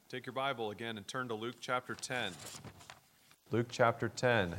Take your Bible again and turn to Luke chapter 10. Luke chapter 10.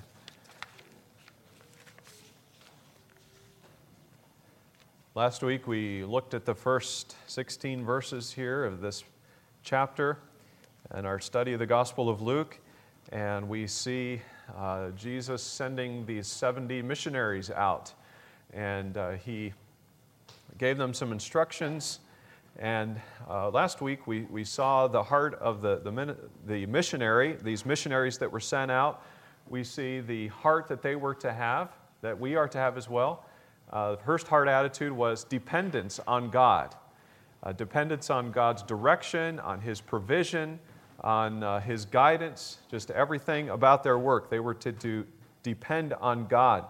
Last week we looked at the first 16 verses here of this chapter in our study of the Gospel of Luke, and we see Jesus sending these 70 missionaries out, and he gave them some instructions. And last week we saw the heart of the missionary, these missionaries that were sent out. We see the heart that they were to have, that we are to have as well. The first heart attitude was dependence on God. Dependence on God's direction, on His provision, on His guidance, just everything about their work. They were to depend on God.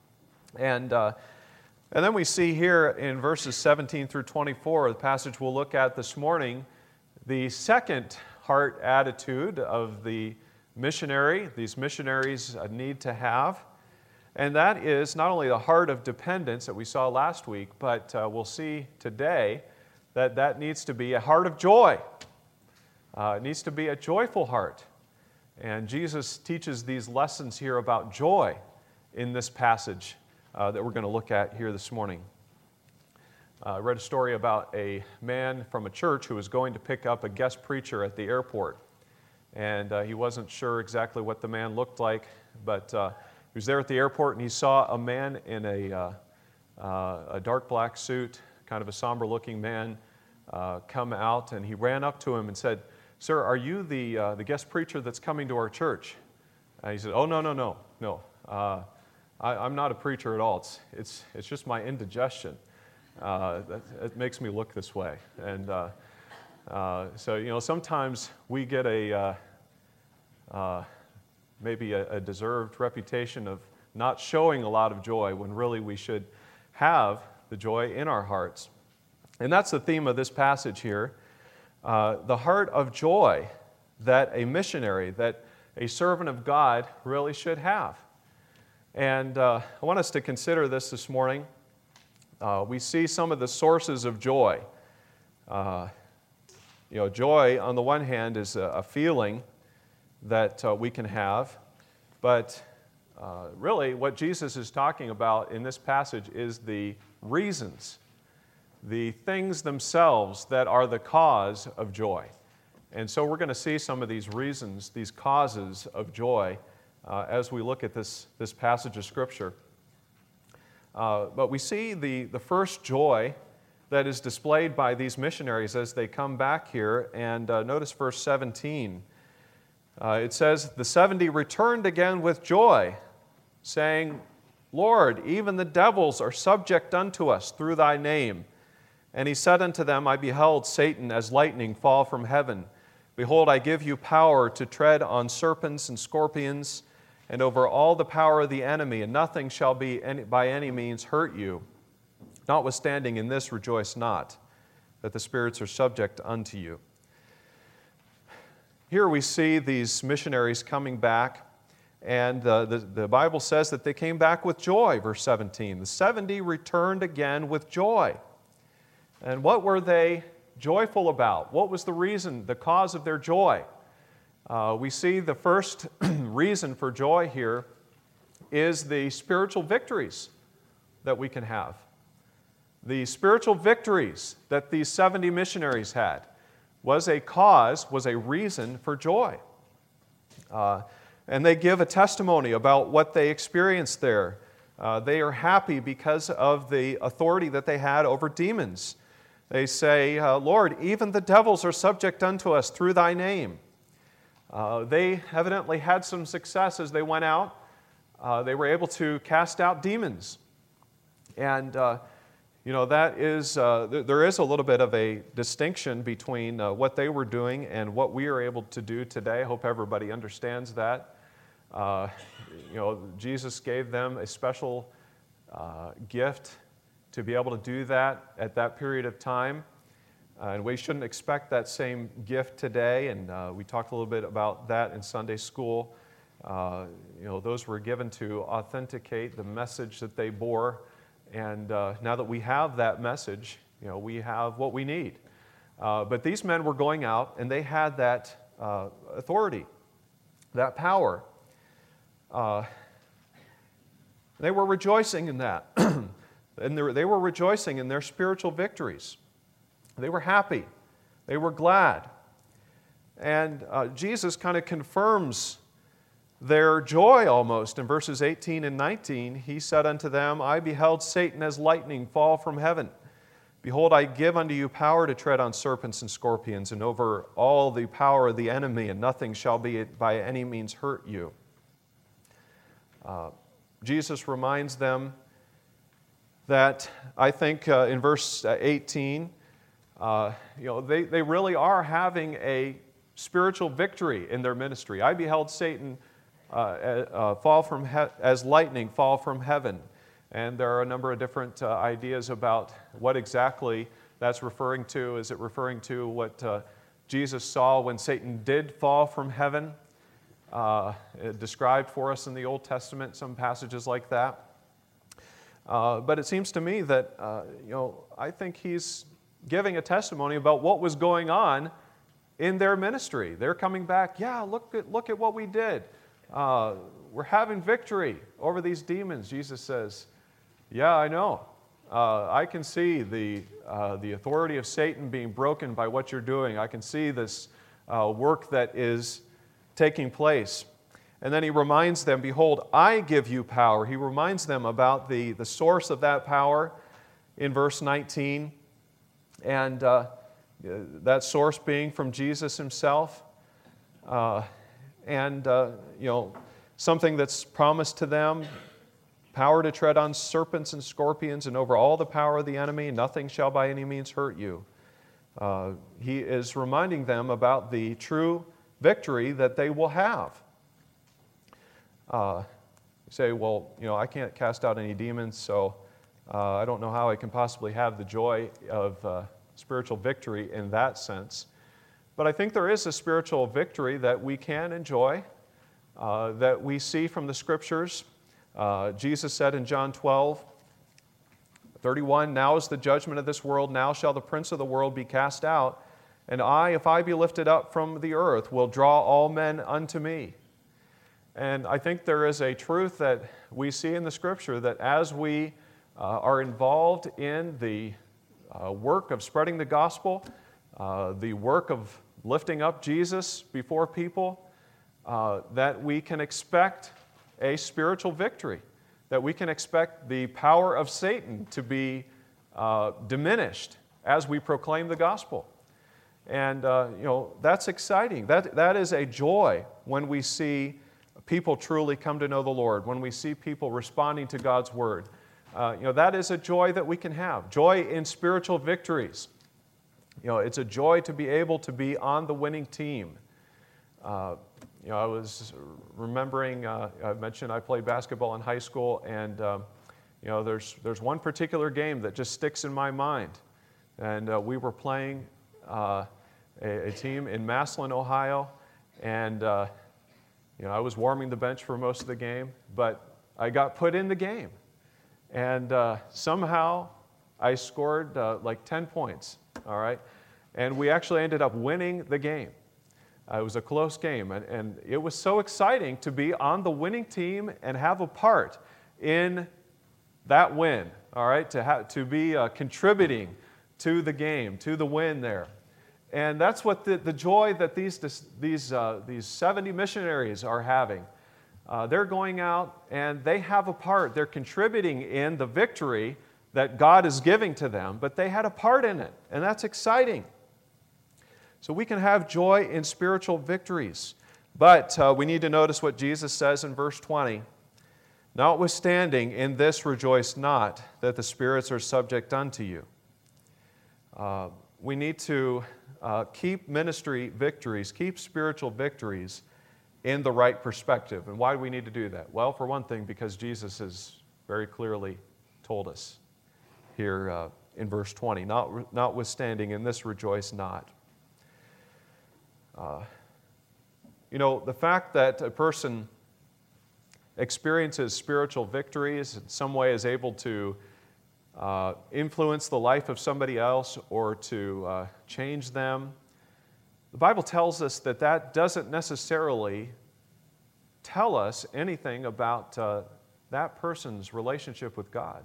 And then we see here in verses 17 through 24, the passage we'll look at this morning, the second heart attitude of the missionary, these missionaries need to have. And that is not only the heart of dependence that we saw last week, but we'll see today that needs to be a heart of joy. It needs to be a joyful heart. And Jesus teaches these lessons here about joy in this passage that we're going to look at here this morning. I read a story about a man from a church who was going to pick up a guest preacher at the airport. And he wasn't sure exactly what the man looked like, but he was there at the airport and he saw a man in a dark black suit, kind of a somber-looking man, come out, and he ran up to him and said, "Sir, are you the guest preacher that's coming to our church?" And he said, "Oh, no. I'm not a preacher at all. It's just my indigestion. It makes me look this way." And so sometimes we get maybe a deserved reputation of not showing a lot of joy when really we should have the joy in our hearts. And that's the theme of this passage here, the heart of joy that a missionary, that a servant of God really should have. And I want us to consider this morning. We see some of the sources of joy. Joy, on the one hand, is a feeling that we can have, but really what Jesus is talking about in this passage is the reasons, the things themselves that are the cause of joy. And so we're going to see some of these reasons, these causes of joy, as we look at this passage of Scripture. But we see the first joy that is displayed by these missionaries as they come back here. And notice verse 17. It says, "The 70 returned again with joy, saying, 'Lord, even the devils are subject unto us through thy name.' And he said unto them, I beheld Satan as lightning fall from heaven. Behold, I give you power to tread on serpents and scorpions, and over all the power of the enemy, and nothing shall by any means hurt you. Notwithstanding in this rejoice not, that the spirits are subject unto you." Here we see these missionaries coming back, and the Bible says that they came back with joy, verse 17. The 70 returned again with joy. And what were they joyful about? What was the reason, the cause of their joy? We see the first reason for joy here is the spiritual victories that we can have. The spiritual victories that these 70 missionaries had was a reason for joy. And they give a testimony about what they experienced there. They are happy because of the authority that they had over demons. They say, "Lord, even the devils are subject unto us through thy name." They evidently had some success as they went out. They were able to cast out demons. And, that is, there is a little bit of a distinction between what they were doing and what we are able to do today. I hope everybody understands that. Jesus gave them a special gift to be able to do that at that period of time. And we shouldn't expect that same gift today, and we talked a little bit about that in Sunday school. Those were given to authenticate the message that they bore, and now that we have that message, we have what we need. But these men were going out, and they had that authority, that power. They were rejoicing in that. And they were rejoicing in their spiritual victories. They were happy. They were glad. And Jesus kind of confirms their joy almost. In verses 18 and 19, he said unto them, I beheld Satan as lightning fall from heaven. Behold, I give unto you power to tread on serpents and scorpions, and over all the power of the enemy, and nothing shall by any means hurt you. Jesus reminds them that, I think in verse 18, they really are having a spiritual victory in their ministry. I beheld Satan fall from as lightning fall from heaven. And there are a number of different ideas about what exactly that's referring to. Is it referring to what Jesus saw when Satan did fall from heaven? Described for us in the Old Testament, some passages like that. But it seems to me that, I think he's giving a testimony about what was going on in their ministry. They're coming back, yeah, look at what we did. We're having victory over these demons. Jesus says, yeah, I know. I can see the authority of Satan being broken by what you're doing. I can see this work that is taking place. And then he reminds them, behold, I give you power. He reminds them about the source of that power in verse 19. And that source being from Jesus himself. Something that's promised to them, power to tread on serpents and scorpions and over all the power of the enemy, nothing shall by any means hurt you. He is reminding them about the true victory that they will have. You say, well, I can't cast out any demons, so I don't know how I can possibly have the joy of spiritual victory in that sense. But I think there is a spiritual victory that we can enjoy, that we see from the Scriptures. Jesus said in John 12:31, now is the judgment of this world, now shall the prince of the world be cast out. And I, if I be lifted up from the earth, will draw all men unto me. And I think there is a truth that we see in the Scripture that as we are involved in the work of spreading the gospel, the work of lifting up Jesus before people, that we can expect a spiritual victory, that we can expect the power of Satan to be diminished as we proclaim the gospel. And, that's exciting. That is a joy when we see people truly come to know the Lord, when we see people responding to God's word. That is a joy that we can have. Joy in spiritual victories. It's a joy to be able to be on the winning team. I was remembering, I mentioned I played basketball in high school, and there's one particular game that just sticks in my mind. And we were playing a team in Massillon, Ohio, and I was warming the bench for most of the game, but I got put in the game. And somehow I scored like 10 points, all right? And we actually ended up winning the game. It was a close game, and it was so exciting to be on the winning team and have a part in that win, all right? To be contributing to the game, to the win there. And that's what the joy that these 70 missionaries are having. They're going out and they have a part. They're contributing in the victory that God is giving to them, but they had a part in it, and that's exciting. So we can have joy in spiritual victories. But we need to notice what Jesus says in verse 20. Notwithstanding, in this rejoice not, that the spirits are subject unto you. We need to keep ministry victories, keep spiritual victories in the right perspective. And why do we need to do that? Well, for one thing, because Jesus has very clearly told us here in verse 20, notwithstanding, in this rejoice not. The fact that a person experiences spiritual victories, in some way is able to influence the life of somebody else or to change them. The Bible tells us that that doesn't necessarily tell us anything about that person's relationship with God.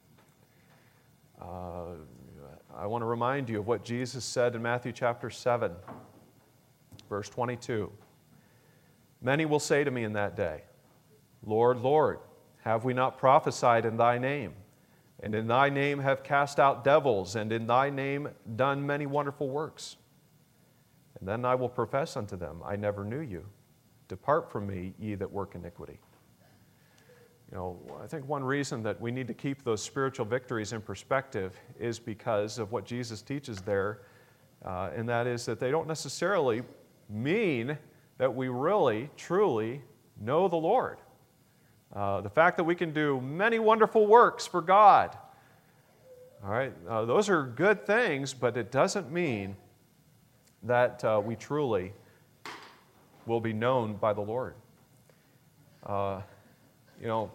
I want to remind you of what Jesus said in Matthew chapter 7, verse 22. Many will say to me in that day, Lord, Lord, have we not prophesied in thy name? And in thy name have cast out devils, and in thy name done many wonderful works. And then I will profess unto them, I never knew you. Depart from me, ye that work iniquity. You know, I think one reason that we need to keep those spiritual victories in perspective is because of what Jesus teaches there, and that is that they don't necessarily mean that we really, truly know the Lord. The fact that we can do many wonderful works for God, all right, those are good things, but it doesn't mean that we truly will be known by the Lord. You know,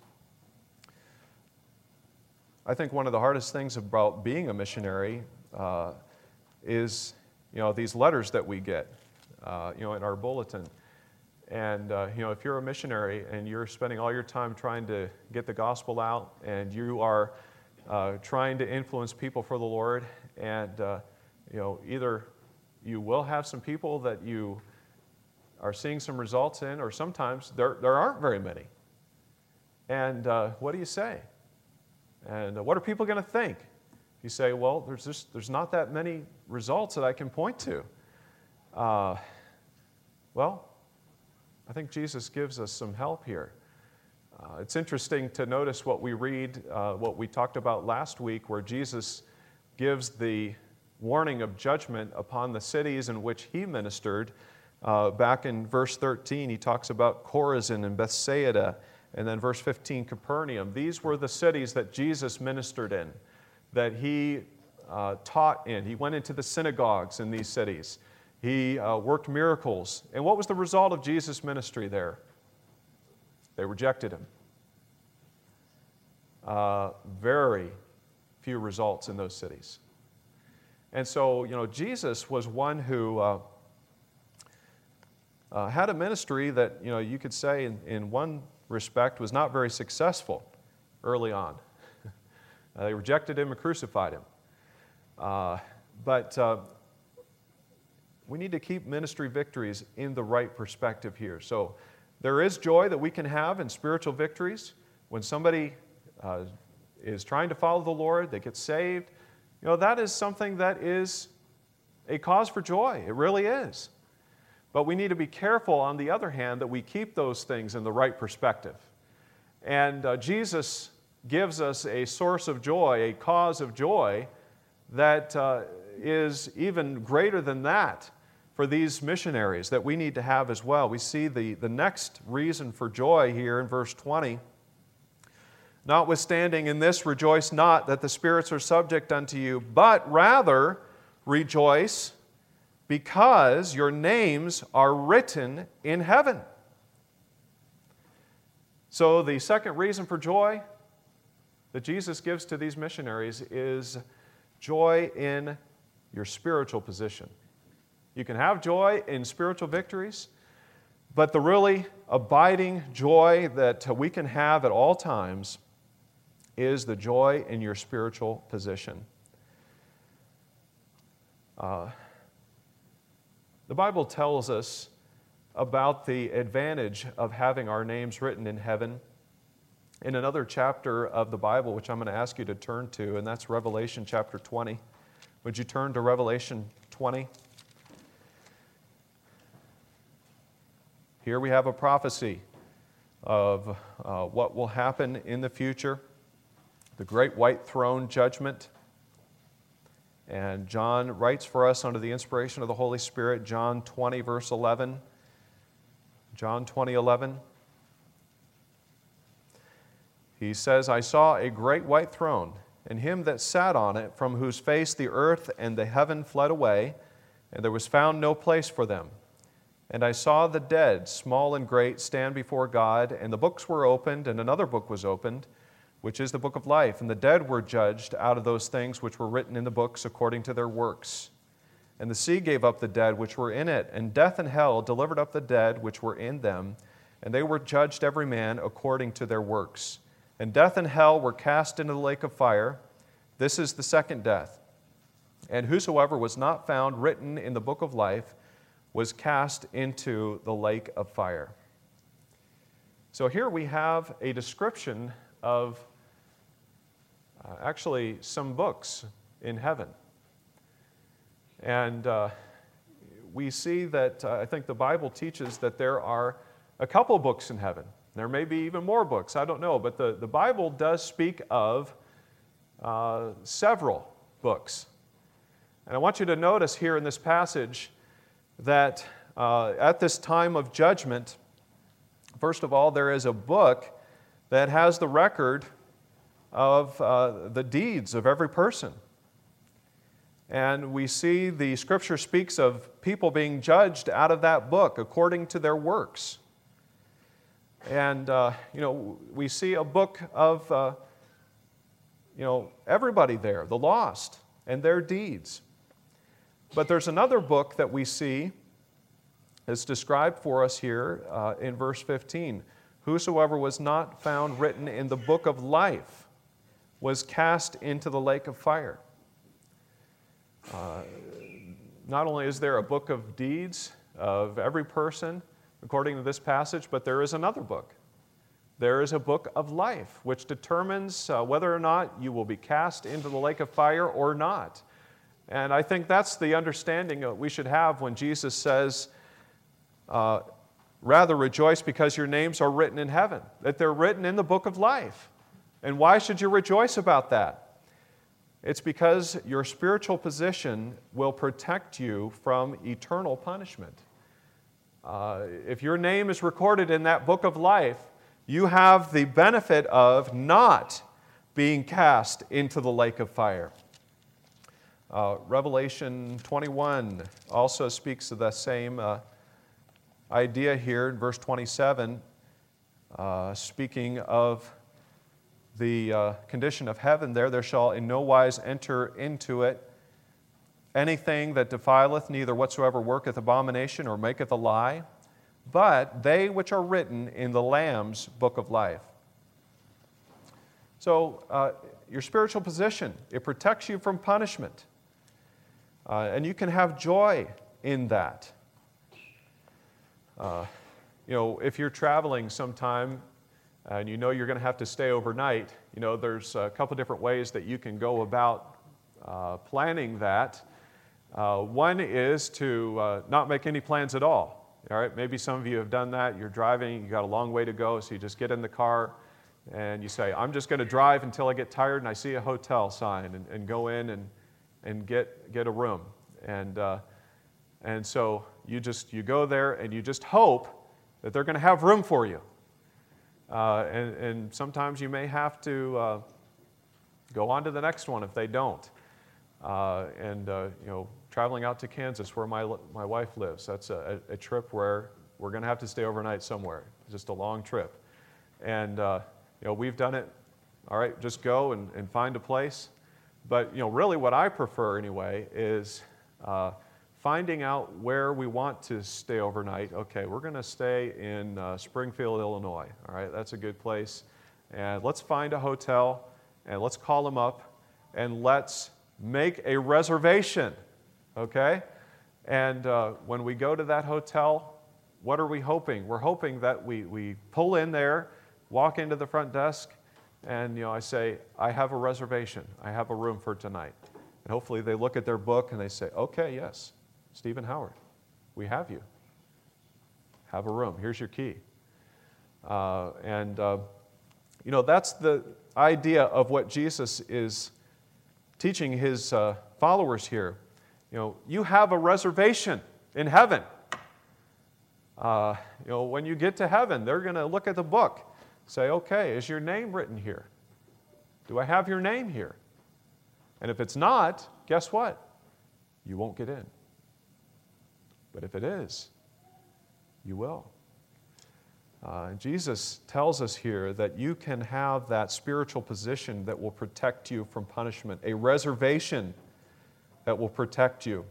I think one of the hardest things about being a missionary is, you know, these letters that we get, you know, in our bulletin. And, you know, if you're a missionary and you're spending all your time trying to get the gospel out and you are trying to influence people for the Lord, and, you know, either you will have some people that you are seeing some results in, or sometimes there aren't very many. And what do you say? And what are people going to think? You say, well, there's not that many results that I can point to. Well, I think Jesus gives us some help here. It's interesting to notice what we read, what we talked about last week, where Jesus gives the warning of judgment upon the cities in which he ministered. Back in verse 13, he talks about Chorazin and Bethsaida, and then verse 15, Capernaum. These were the cities that Jesus ministered in, that he taught in. He went into the synagogues in these cities. He worked miracles. And what was the result of Jesus' ministry there? They rejected him. Very few results in those cities. And so, you know, Jesus was one who had a ministry that, you know, you could say in one respect was not very successful early on. They rejected him and crucified him. But we need to keep ministry victories in the right perspective here. So there is joy that we can have in spiritual victories. When somebody is trying to follow the Lord, they get saved, you know, that is something that is a cause for joy. It really is. But we need to be careful, on the other hand, that we keep those things in the right perspective. And Jesus gives us a source of joy, a cause of joy, that is even greater than that for these missionaries that we need to have as well. We see the next reason for joy here in verse 20. Notwithstanding in this, rejoice not that the spirits are subject unto you, but rather rejoice because your names are written in heaven. So the second reason for joy that Jesus gives to these missionaries is joy in your spiritual position. You can have joy in spiritual victories, but the really abiding joy that we can have at all times is the joy in your spiritual position. The Bible tells us about the advantage of having our names written in heaven in another chapter of the Bible, which I'm going to ask you to turn to, and that's Revelation chapter 20. Would you turn to Revelation 20? Here we have a prophecy of what will happen in the future, the great white throne judgment. And John writes for us under the inspiration of the Holy Spirit, John 20, verse 11. John 20, 11. He says, I saw a great white throne, and him that sat on it, from whose face the earth and the heaven fled away, and there was found no place for them. And I saw the dead, small and great, stand before God, and the books were opened, and another book was opened, which is the book of life, and the dead were judged out of those things which were written in the books according to their works. And the sea gave up the dead which were in it, and death and hell delivered up the dead which were in them, and they were judged every man according to their works. And death and hell were cast into the lake of fire. This is the second death. And whosoever was not found written in the book of life was cast into the lake of fire. So here we have a description of actually some books in heaven. And we see that I think the Bible teaches that there are a couple books in heaven. There may be even more books, I don't know, but the Bible does speak of several books. And I want you to notice here in this passage that at this time of judgment, first of all, there is a book that has the record of the deeds of every person. And we see the Scripture speaks of people being judged out of that book according to their works. And, we see a book of, everybody there, the lost, and their deeds. But there's another book that we see that's described for us here in verse 15. Whosoever was not found written in the book of life was cast into the lake of fire. Not only is there a book of deeds of every person, according to this passage, but there is another book. There is a book of life, which determines whether or not you will be cast into the lake of fire or not. And I think that's the understanding that we should have when Jesus says, rather rejoice because your names are written in heaven, that they're written in the book of life. And why should you rejoice about that? It's because your spiritual position will protect you from eternal punishment. If your name is recorded in that book of life, you have the benefit of not being cast into the lake of fire. Revelation 21 also speaks of the same idea here in verse 27, speaking of the condition of heaven there shall in no wise enter into it anything that defileth, neither whatsoever worketh abomination or maketh a lie, but they which are written in the Lamb's book of life. So your spiritual position, it protects you from punishment. And you can have joy in that. If you're traveling sometime and you know you're going to have to stay overnight, there's a couple different ways that you can go about planning that. One is to not make any plans at all. All right, maybe some of you have done that. You're driving, you got a long way to go, so you just get in the car and you say, I'm just going to drive until I get tired and I see a hotel sign and go in and get a room. And so you go there and you just hope that they're going to have room for you. And sometimes you may have to go on to the next one if they don't. Traveling out to Kansas where my wife lives, that's a trip where we're going to have to stay overnight somewhere. Just a long trip. And we've done it. All right, just go and find a place. But really what I prefer anyway is finding out where we want to stay overnight. Okay, we're going to stay in Springfield, Illinois. All right, that's a good place. And let's find a hotel and let's call them up and let's make a reservation. Okay? And when we go to that hotel, what are we hoping? We're hoping that we pull in there, walk into the front desk, and I say, I have a reservation. I have a room for tonight. And hopefully they look at their book and they say, okay, yes, Stephen Howard, we have you. Have a room. Here's your key. That's the idea of what Jesus is teaching his followers here. You have a reservation in heaven. When you get to heaven, they're going to look at the book, say, okay, is your name written here? Do I have your name here? And if it's not, guess what? You won't get in. But if it is, you will. Jesus tells us here that you can have that spiritual position that will protect you from punishment, a reservation that will protect you.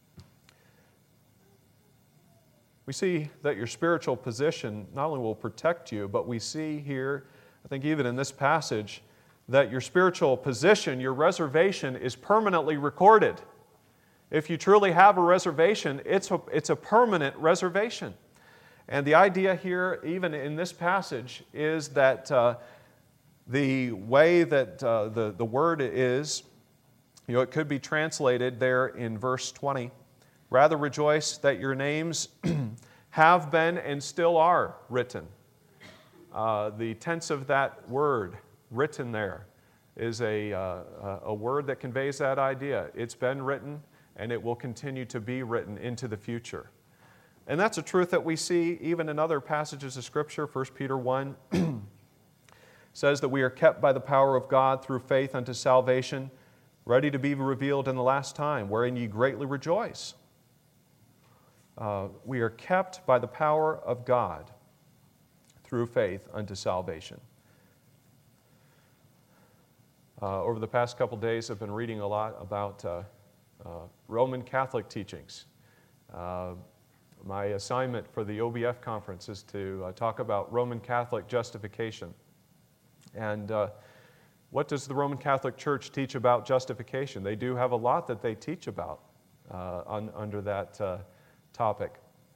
We see that your spiritual position not only will protect you, but we see here, I think even in this passage, that your spiritual position, your reservation, is permanently recorded. If you truly have a reservation, it's a permanent reservation. And the idea here, even in this passage, is that the way that the word is, it could be translated there in verse 20. Rather rejoice that your names have been and still are written. The tense of that word, written there, is a word that conveys that idea. It's been written and it will continue to be written into the future. And that's a truth that we see even in other passages of Scripture. 1 Peter 1 says that we are kept by the power of God through faith unto salvation, ready to be revealed in the last time, wherein ye greatly rejoice. We are kept by the power of God through faith unto salvation. Over the past couple days, I've been reading a lot about Roman Catholic teachings. My assignment for the OBF conference is to talk about Roman Catholic justification. And what does the Roman Catholic Church teach about justification? They do have a lot that they teach about under that topic.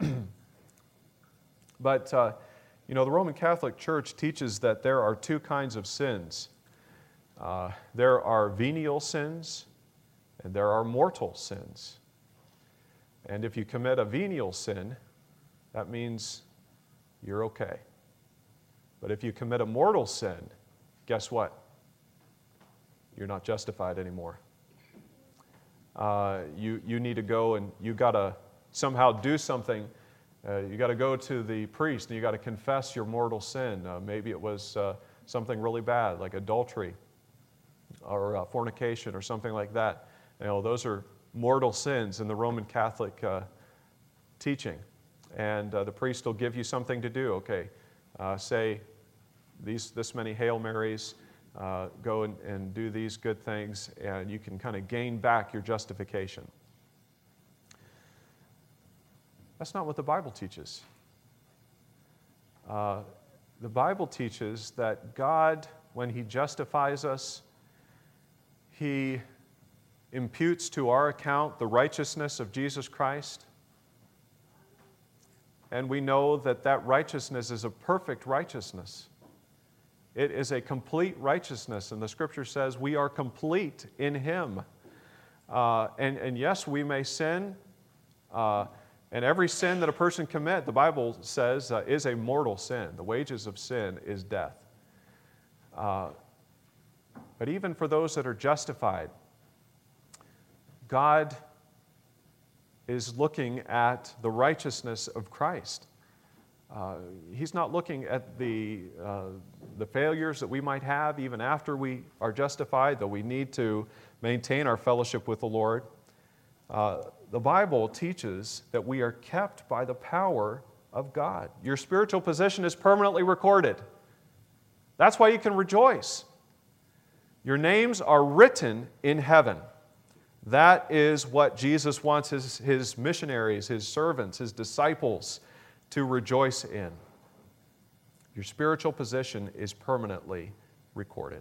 But, the Roman Catholic Church teaches that there are two kinds of sins. There are venial sins and there are mortal sins. And if you commit a venial sin, that means you're okay. But if you commit a mortal sin, guess what? You're not justified anymore. You need to go and you got to somehow do something. You got to go to the priest and you got to confess your mortal sin. Maybe it was something really bad like adultery or fornication or something like that. Those are mortal sins in the Roman Catholic teaching. And the priest will give you something to do. Okay, say this many Hail Marys, go and do these good things, and you can kind of gain back your justification. That's not what the Bible teaches. The Bible teaches that God, when He justifies us, He imputes to our account the righteousness of Jesus Christ. And we know that that righteousness is a perfect righteousness. It is a complete righteousness, and the Scripture says we are complete in Him. And yes, we may sin, and every sin that a person commits, the Bible says, is a mortal sin. The wages of sin is death. But even for those that are justified, God is looking at the righteousness of Christ. He's not looking at the failures that we might have even after we are justified, though we need to maintain our fellowship with the Lord. The Bible teaches that we are kept by the power of God. Your spiritual position is permanently recorded. That's why you can rejoice. Your names are written in heaven. That is what Jesus wants his missionaries, His servants, His disciples to rejoice in. Your spiritual position is permanently recorded.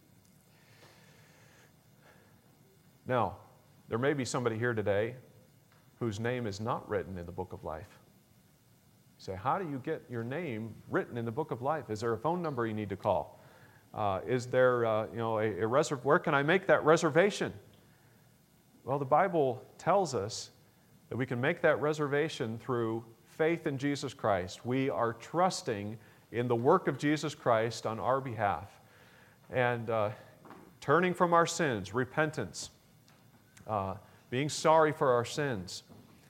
Now, there may be somebody here today whose name is not written in the book of life. You say, how do you get your name written in the book of life? Is there a phone number you need to call? Is there where can I make that reservation? Well, the Bible tells us that we can make that reservation through faith in Jesus Christ. We are trusting in the work of Jesus Christ on our behalf and turning from our sins, repentance, being sorry for our sins.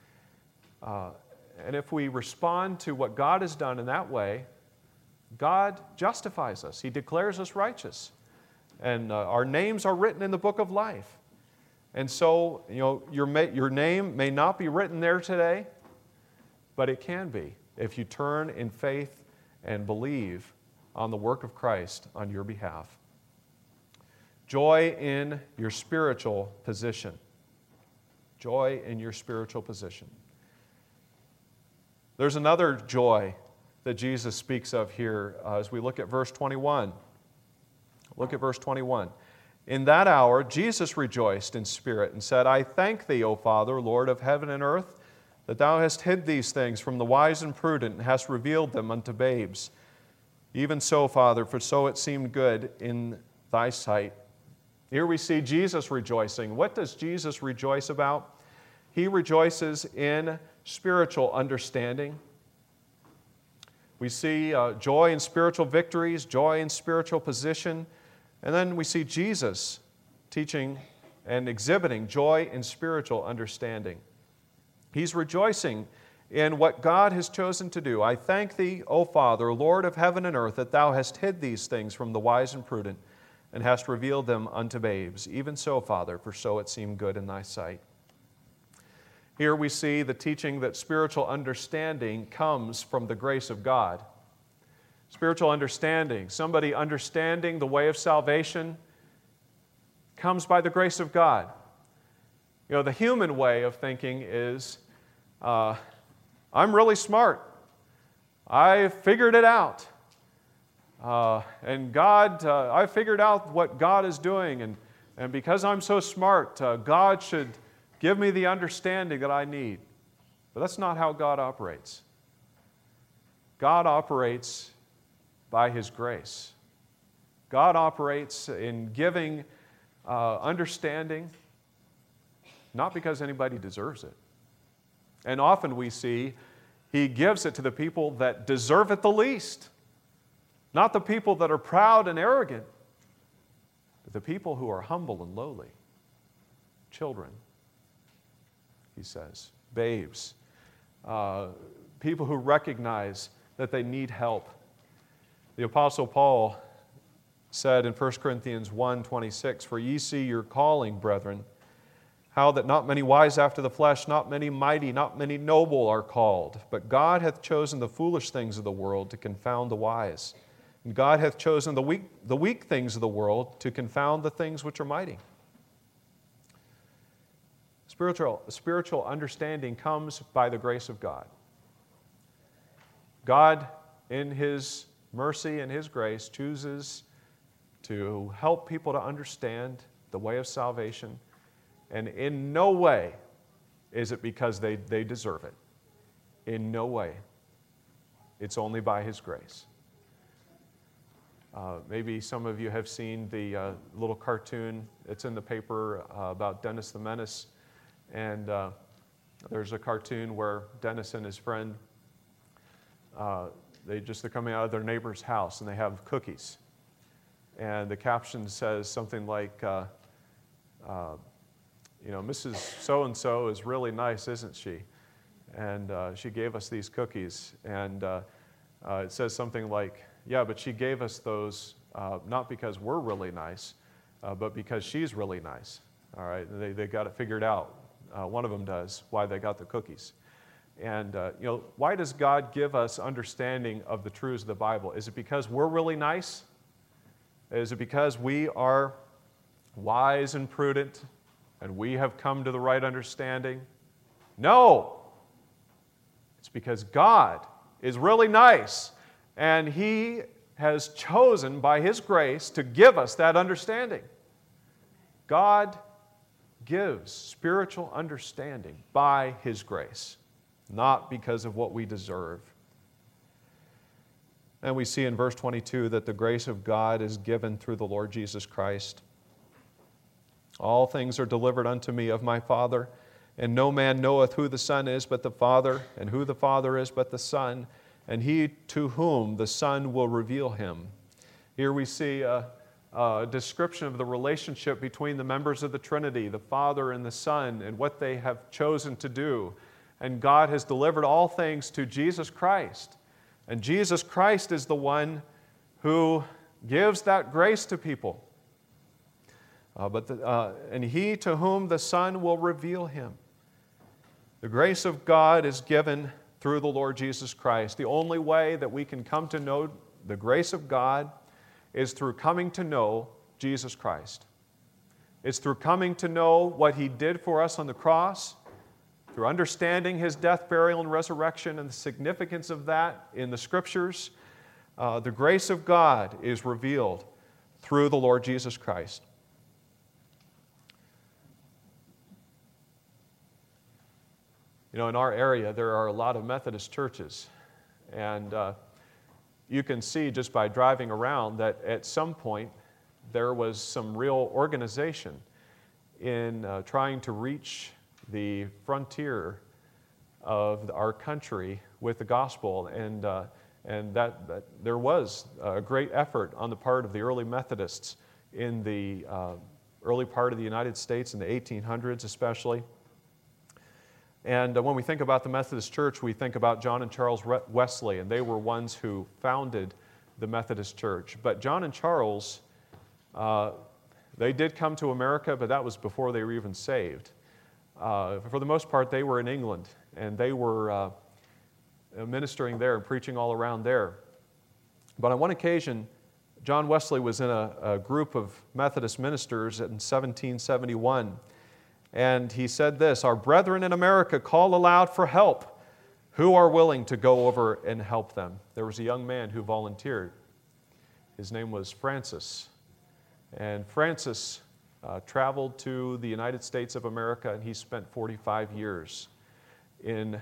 And if we respond to what God has done in that way, God justifies us. He declares us righteous. And our names are written in the book of life. And so, your name may not be written there today, but it can be if you turn in faith and believe on the work of Christ on your behalf. Joy in your spiritual position. Joy in your spiritual position. There's another joy that Jesus speaks of here as we look at verse 21. Look at verse 21. In that hour, Jesus rejoiced in spirit and said, I thank thee, O Father, Lord of heaven and earth, that thou hast hid these things from the wise and prudent and hast revealed them unto babes. Even so, Father, for so it seemed good in thy sight. Here we see Jesus rejoicing. What does Jesus rejoice about? He rejoices in spiritual understanding. We see joy in spiritual victories, joy in spiritual position, and then we see Jesus teaching and exhibiting joy in spiritual understanding. He's rejoicing in what God has chosen to do. I thank thee, O Father, Lord of heaven and earth, that thou hast hid these things from the wise and prudent, and hast revealed them unto babes. Even so, Father, for so it seemed good in thy sight. Here we see the teaching that spiritual understanding comes from the grace of God. Spiritual understanding, somebody understanding the way of salvation, comes by the grace of God. You know, the human way of thinking is, I'm really smart. I figured it out. And God, I figured out what God is doing, and because I'm so smart, God should give me the understanding that I need. But that's not how God operates. God operates by His grace. God operates in giving understanding, not because anybody deserves it. And often we see He gives it to the people that deserve it the least. Not the people that are proud and arrogant, but the people who are humble and lowly. Children, He says, babes, people who recognize that they need help. The Apostle Paul said in 1 Corinthians 1:26, For ye see your calling, brethren, how that not many wise after the flesh, not many mighty, not many noble are called, but God hath chosen the foolish things of the world to confound the wise. And God hath chosen the weak things of the world to confound the things which are mighty. Spiritual understanding comes by the grace of God. God, in His mercy and His grace, chooses to help people to understand the way of salvation. And in no way is it because they deserve it. In no way. It's only by His grace. Maybe some of you have seen the little cartoon. It's in the paper about Dennis the Menace. And there's a cartoon where Dennis and his friend, they're coming out of their neighbor's house and they have cookies. And the caption says something like, Mrs. So-and-so is really nice, isn't she? And she gave us these cookies. And it says something like, yeah, but she gave us those not because we're really nice, but because she's really nice. All right, they got it figured out. One of them does, why they got the cookies. And, why does God give us understanding of the truths of the Bible? Is it because we're really nice? Is it because we are wise and prudent and we have come to the right understanding? No. It's because God is really nice and He has chosen by His grace to give us that understanding. God gives spiritual understanding by His grace, not because of what we deserve. And we see in verse 22 that the grace of God is given through the Lord Jesus Christ. All things are delivered unto me of my Father, and no man knoweth who the Son is but the Father, and who the Father is but the Son, and he to whom the Son will reveal Him. Here we see a description of the relationship between the members of the Trinity, the Father and the Son, and what they have chosen to do. And God has delivered all things to Jesus Christ. And Jesus Christ is the one who gives that grace to people. And he to whom the Son will reveal Him. The grace of God is given through the Lord Jesus Christ. The only way that we can come to know the grace of God is through coming to know Jesus Christ. It's through coming to know what He did for us on the cross, through understanding His death, burial, and resurrection and the significance of that in the Scriptures. The grace of God is revealed through the Lord Jesus Christ. You know, in our area, there are a lot of Methodist churches, and you can see just by driving around that at some point there was some real organization in trying to reach the frontier of our country with the gospel, and that there was a great effort on the part of the early Methodists in the early part of the United States in the 1800s especially. And when we think about the Methodist Church, we think about John and Charles Wesley, and they were ones who founded the Methodist Church. But John and Charles, they did come to America, but that was before they were even saved. For the most part, they were in England, and they were ministering there and preaching all around there. But on one occasion, John Wesley was in a group of Methodist ministers in 1771, and he said this, "Our brethren in America call aloud for help. Who are willing to go over and help them?" There was a young man who volunteered. His name was Francis. And Francis traveled to the United States of America, and he spent 45 years in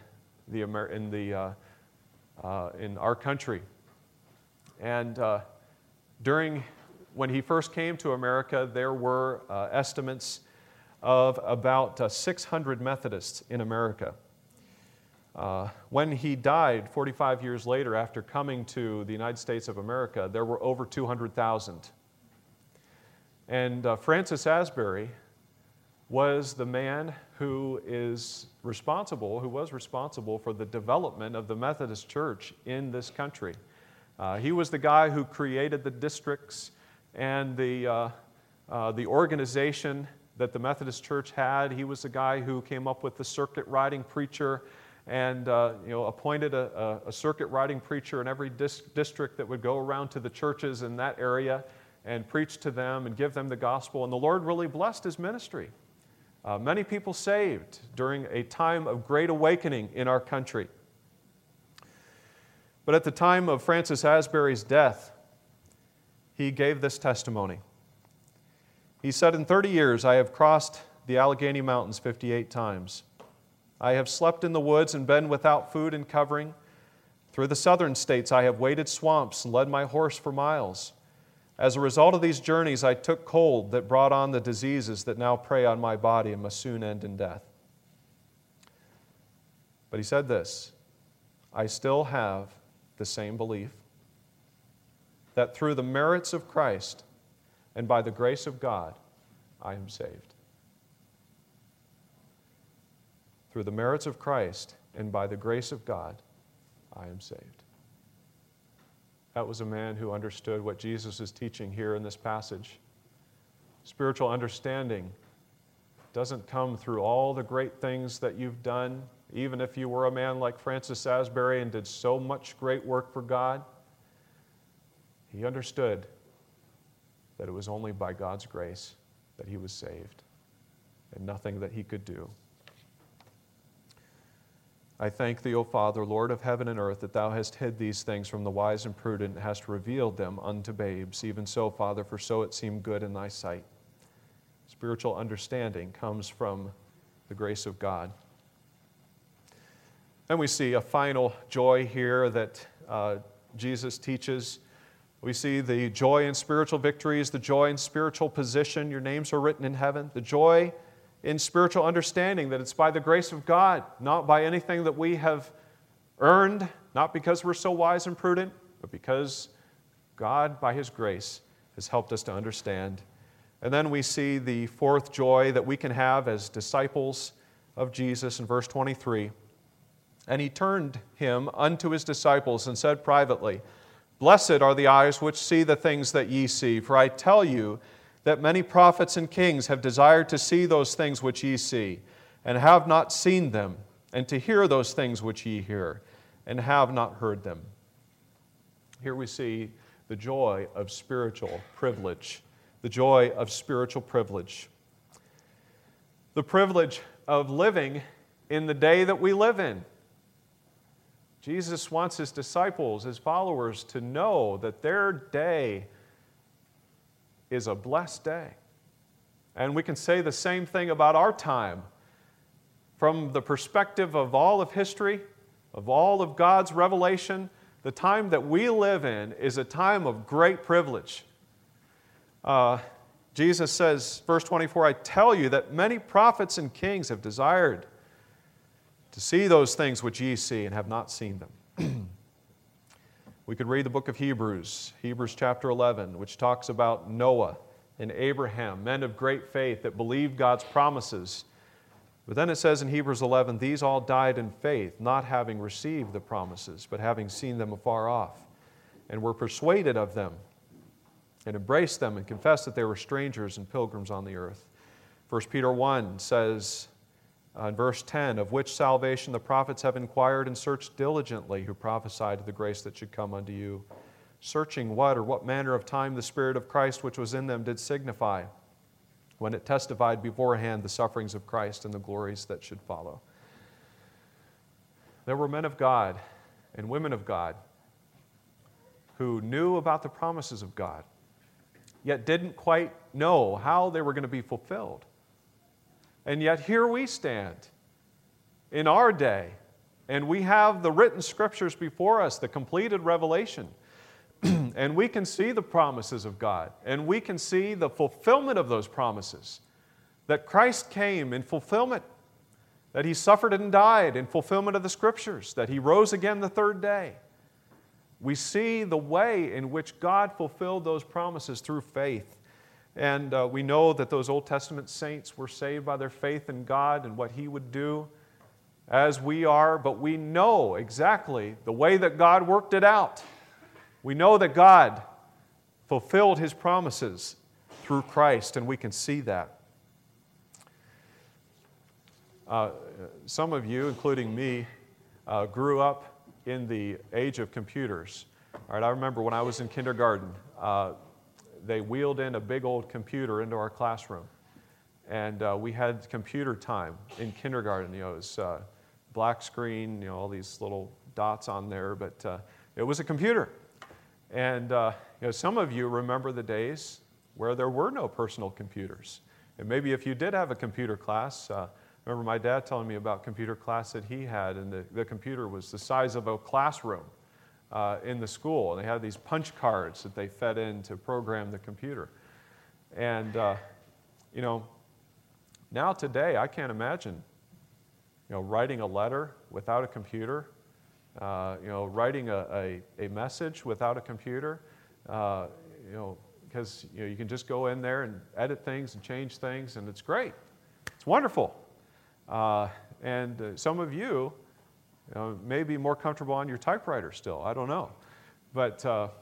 our country. And when he first came to America, there were estimates of about 600 Methodists in America. When he died 45 years later after coming to the United States of America, there were over 200,000. And Francis Asbury was the man who was responsible for the development of the Methodist Church in this country. He was the guy who created the districts and the organization that the Methodist Church had. He was the guy who came up with the circuit riding preacher and appointed a circuit riding preacher in every district that would go around to the churches in that area and preach to them and give them the gospel. And the Lord really blessed his ministry. Many people saved during a time of great awakening in our country. But at the time of Francis Asbury's death, he gave this testimony. He said, "In 30 years, I have crossed the Allegheny Mountains 58 times. I have slept in the woods and been without food and covering. Through the southern states, I have waded swamps and led my horse for miles. As a result of these journeys, I took cold that brought on the diseases that now prey on my body and must soon end in death." But he said this, "I still have the same belief that through the merits of Christ and by the grace of God, I am saved." Through the merits of Christ and by the grace of God, I am saved. That was a man who understood what Jesus is teaching here in this passage. Spiritual understanding doesn't come through all the great things that you've done, even if you were a man like Francis Asbury and did so much great work for God. He understood that it was only by God's grace that he was saved, and nothing that he could do. I thank thee, O Father, Lord of heaven and earth, that thou hast hid these things from the wise and prudent, and hast revealed them unto babes. Even so, Father, for so it seemed good in thy sight. Spiritual understanding comes from the grace of God. Then we see a final joy here that Jesus teaches. We see the joy in spiritual victories, the joy in spiritual position. Your names are written in heaven. The joy in spiritual understanding that it's by the grace of God, not by anything that we have earned, not because we're so wise and prudent, but because God, by His grace, has helped us to understand. And then we see the fourth joy that we can have as disciples of Jesus in verse 23. "And he turned him unto his disciples and said privately, Blessed are the eyes which see the things that ye see. For I tell you that many prophets and kings have desired to see those things which ye see, and have not seen them, and to hear those things which ye hear, and have not heard them. Here we see the joy of spiritual privilege. The joy of spiritual privilege. The privilege of living in the day that we live in. Jesus wants His disciples, His followers, to know that their day is a blessed day. And we can say the same thing about our time. From the perspective of all of history, of all of God's revelation, the time that we live in is a time of great privilege. Jesus says, verse 24, I tell you that many prophets and kings have desired to see those things which ye see and have not seen them. We could read the book of Hebrews chapter 11, which talks about Noah and Abraham, men of great faith that believed God's promises. But then it says in Hebrews 11, these all died in faith, not having received the promises, but having seen them afar off, and were persuaded of them, and embraced them, and confessed that they were strangers and pilgrims on the earth. 1 Peter 1 says, in verse 10, of which salvation the prophets have inquired and searched diligently, who prophesied of the grace that should come unto you, searching what or what manner of time the Spirit of Christ which was in them did signify, when it testified beforehand the sufferings of Christ and the glories that should follow. There were men of God and women of God who knew about the promises of God, yet didn't quite know how they were going to be fulfilled. And yet here we stand in our day, and we have the written scriptures before us, the completed revelation, and we can see the promises of God, and we can see the fulfillment of those promises, that Christ came in fulfillment, that He suffered and died in fulfillment of the scriptures, that He rose again the third day. We see the way in which God fulfilled those promises through faith. And we know that those Old Testament saints were saved by their faith in God and what He would do, as we are, but we know exactly the way that God worked it out. We know that God fulfilled His promises through Christ, and we can see that. Some of you, including me, grew up in the age of computers. All right, I remember when I was in kindergarten, they wheeled in a big old computer into our classroom. And we had computer time in kindergarten. You know, it was black screen, you know, all these little dots on there, but it was a computer. And you know, some of you remember the days where there were no personal computers. And maybe if you did have a computer class, I remember my dad telling me about computer class that he had, and the computer was the size of a classroom in the school. And they had these punch cards that they fed in to program the computer. And you know, now today I can't imagine, you know, writing a letter without a computer. You know, writing a message without a computer, you know, because you know, you can just go in there and edit things and change things, and it's great. It's wonderful. And some of you, you know, may be more comfortable on your typewriter still. I don't know. But,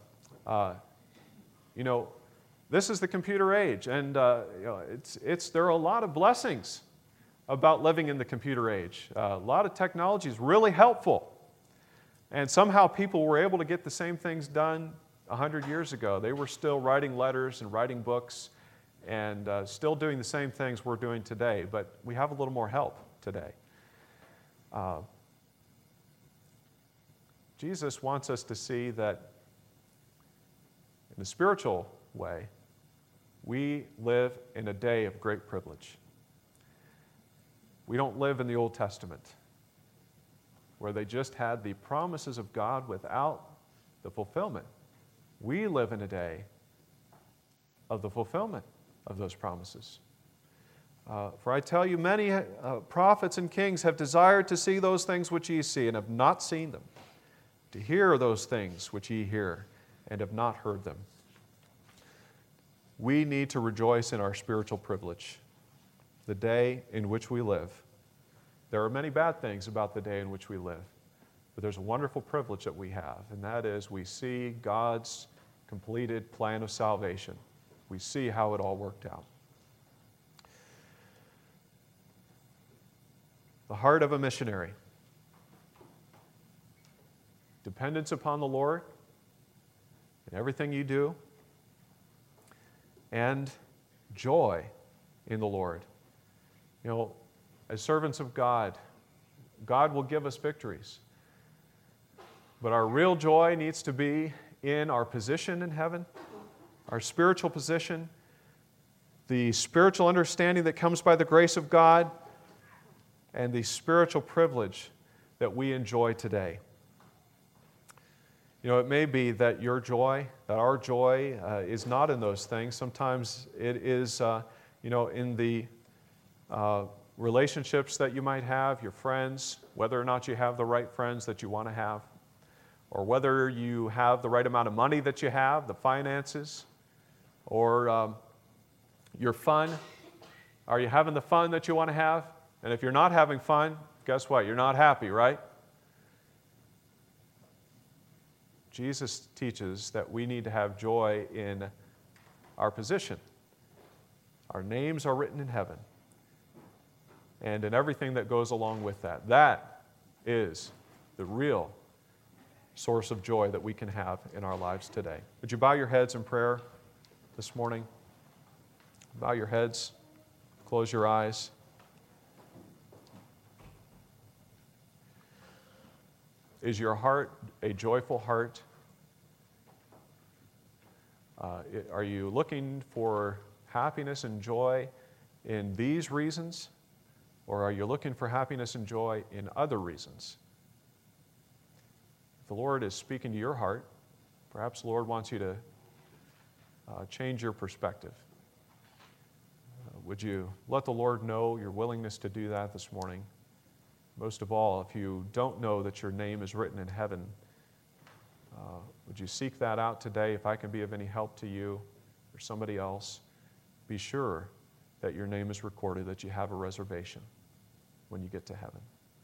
you know, this is the computer age, and you know, there are a lot of blessings about living in the computer age. A lot of technology is really helpful. And somehow people were able to get the same things done 100 years ago. They were still writing letters and writing books and still doing the same things we're doing today, but we have a little more help today. Jesus wants us to see that in a spiritual way, we live in a day of great privilege. We don't live in the Old Testament, where they just had the promises of God without the fulfillment. We live in a day of the fulfillment of those promises. For I tell you, many prophets and kings have desired to see those things which ye see, and have not seen them, to hear those things which ye hear, and have not heard them. We need to rejoice in our spiritual privilege, the day in which we live. There are many bad things about the day in which we live, but there's a wonderful privilege that we have, and that is we see God's completed plan of salvation. We see how it all worked out. the heart of a missionary. Dependence upon the Lord in everything you do, and joy in the Lord. You know, as servants of God, God will give us victories. But our real joy needs to be in our position in heaven, our spiritual position, the spiritual understanding that comes by the grace of God, and the spiritual privilege that we enjoy today. You know, it may be that your joy, that our joy is not in those things. Sometimes it is, in the relationships that you might have, your friends, whether or not you have the right friends that you want to have, or whether you have the right amount of money that you have, the finances, or your fun. Are you having the fun that you want to have? And if you're not having fun, guess what? You're not happy, right? Jesus teaches that we need to have joy in our position. Our names are written in heaven, and in everything that goes along with that. That is the real source of joy that we can have in our lives today. Would you bow your heads in prayer this morning? Bow your heads, close your eyes. Is your heart a joyful heart? Are you looking for happiness and joy in these reasons? Or are you looking for happiness and joy in other reasons? If the Lord is speaking to your heart, perhaps the Lord wants you to change your perspective. Would you let the Lord know your willingness to do that this morning? Most of all, if you don't know that your name is written in heaven, would you seek that out today? If I can be of any help to you or somebody else, be sure that your name is recorded, that you have a reservation when you get to heaven.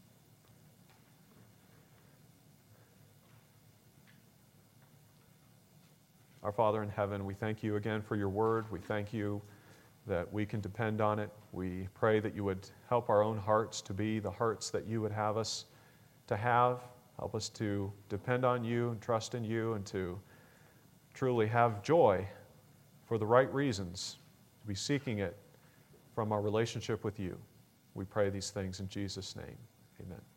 Our Father in heaven, we thank you again for your word. We thank you that we can depend on it. We pray that you would help our own hearts to be the hearts that you would have us to have. Help us to depend on you and trust in you and to truly have joy for the right reasons, to be seeking it from our relationship with you. We pray these things in Jesus' name. Amen.